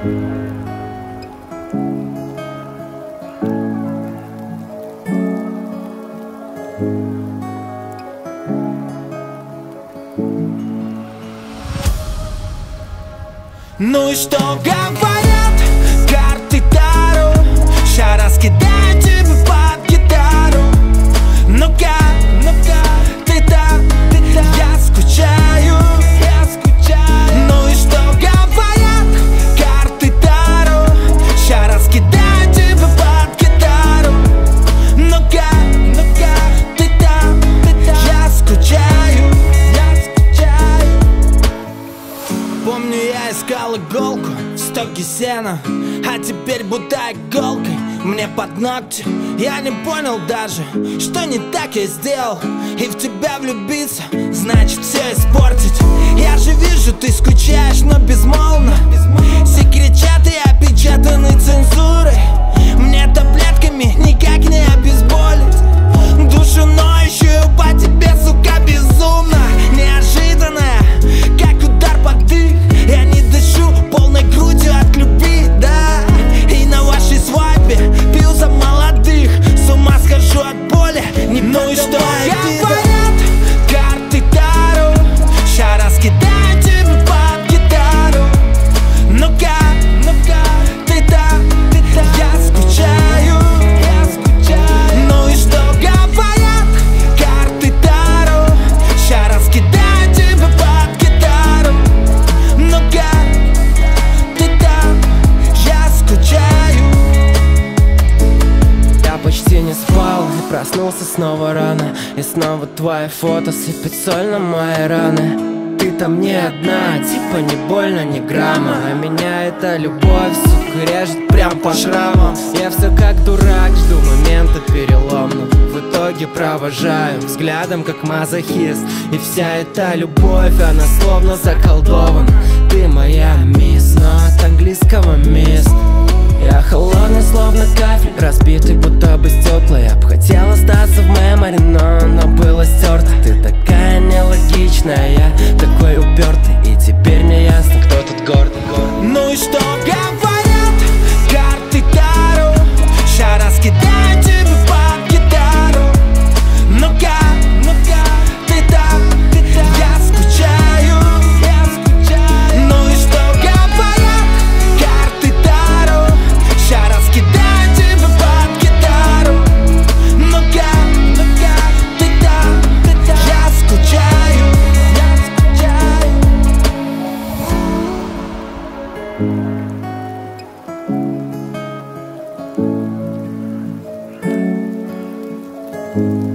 Ну и что говорят карты Таро? Ща раскидаю тебе под гитару. Ну-ка, ты там, я скучаю. Ну и что говорят карты Таро? Ща раскидаю тебе под гитару. Ну-ка, ты там, я скучаю. Помню, я искал иголку в стоге сена, а теперь будто иголкой мне под ногти. Я не понял даже, что не так я сделал. И в тебя влюбиться, значит все испортить. Я же вижу, ты скучаешь, но безмолвно. Все кричат и опечатаны цензурой. Мне таблетками никак не обезболить душу ноющую по тебе, сука, безумно. Неожиданная, как удар под дых. Я не дышу полной грудью от любви, да. И на вашей свадьбе пил за молодых. С ума схожу от боли, не ну и что говорят карты Таро? Ща раскидаю тебе под гитару. Ну-ка, ты там, я скучаю. Ну и что говорят карты Таро? Ща раскидаю тебе под гитару. Ну-ка, ты там, я скучаю. Я почти не спал и проснулся снова рано. И снова твои фото сыпят соль на мои раны. Ты там не одна, типа не больно, ни грамма. А меня эта любовь, сука, режет прям по шрамам. Я все как дурак жду момента переломного. В итоге провожаю взглядом как мазохист. И вся эта любовь, она словно заколдована. Ты моя мисс, но от английского мисс. Я холодный, словно кафель, разбитый, будто бы стекла. Я б хотел остаться в мемори, но оно было стерто. Ты такая нелогичная, я такой упертый. И теперь мне ясно, кто тут гордый. Ну и что говорят карты Таро? Ща раскидаю тебе под гитару. Ну-ка, ты там, я скучаю. Ну и что говорят карты Таро? Ща раскидаю тебе под гитару. Ну-ка, ты там, я скучаю. Thank you.